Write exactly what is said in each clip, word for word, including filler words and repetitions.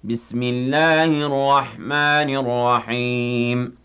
بسم الله الرحمن الرحيم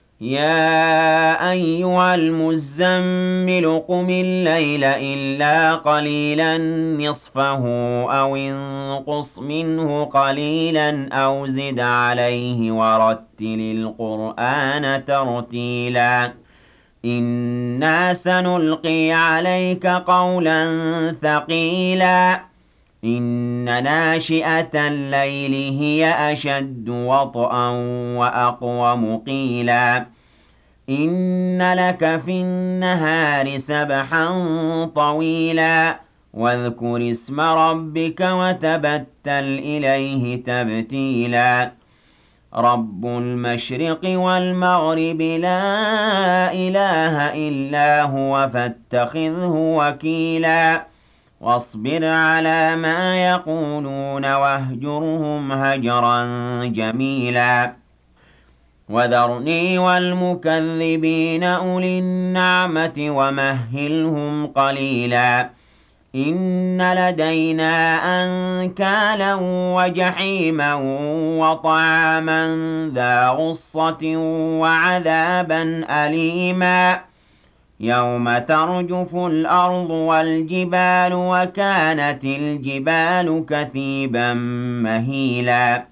يا أيها المزمل قم الليل إلا قليلا نصفه أو انقص منه قليلا أو زد عليه ورتل القرآن ترتيلا إنا سنلقي عليك قولا ثقيلا إن ناشئة الليل هي أشد وطئا وأقوم قيلا إن لك في النهار سبحا طويلا واذكر اسم ربك وتبتل إليه تبتيلا رب المشرق والمغرب لا إله إلا هو فاتخذه وكيلا واصبر على ما يقولون واهجرهم هجرا جميلا وذرني والمكذبين أولي النعمة ومهلهم قليلا إن لدينا أنكالا وجحيما وطعاما ذا غصة وعذابا أليما يوم ترجف الأرض والجبال وكانت الجبال كثيبا مهيلا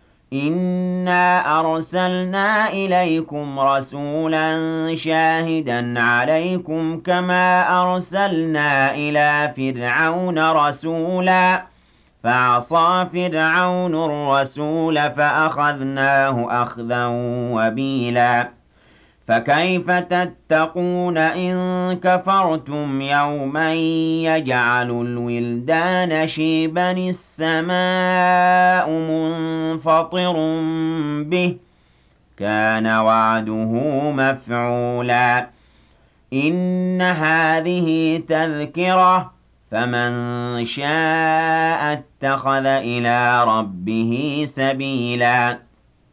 إنا أرسلنا إليكم رسولا شاهدا عليكم كما أرسلنا إلى فرعون رسولا فعصى فرعون الرسول فأخذناه أخذا وبيلا فكيف تتقون إن كفرتم يوما يجعل الولدان شيبا السماء منفطر به كان وعده مفعولا إن هذه تذكرة فمن شاء اتخذ إلى ربه سبيلا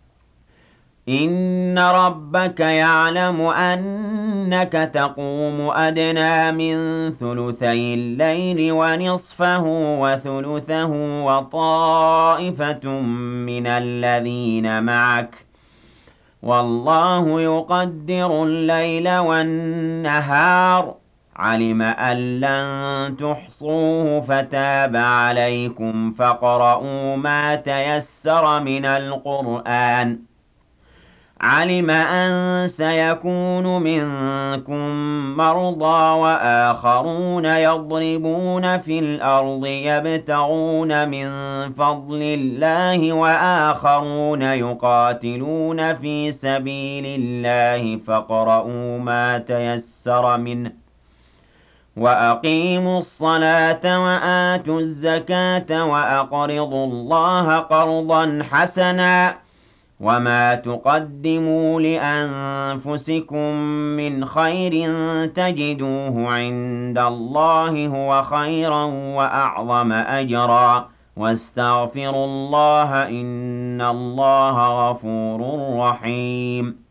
إن ربك يعلم أنك تقوم أدنى من ثلثي الليل ونصفه وثلثه وطائفة من الذين معك والله يقدر الليل والنهار علم أن لن تحصوه فتاب عليكم فاقرؤوا ما تيسر من القرآن علم أن سيكون منكم مرضى وآخرون يضربون في الأرض يبتغون من فضل الله وآخرون يقاتلون في سبيل الله فاقرؤوا ما تيسر منه وأقيموا الصلاة وآتوا الزكاة وأقرضوا الله قرضا حسنا وما تقدموا لأنفسكم من خير تجدوه عند الله هو خيرا وأعظم أجرا واستغفروا الله إن الله غفور رحيم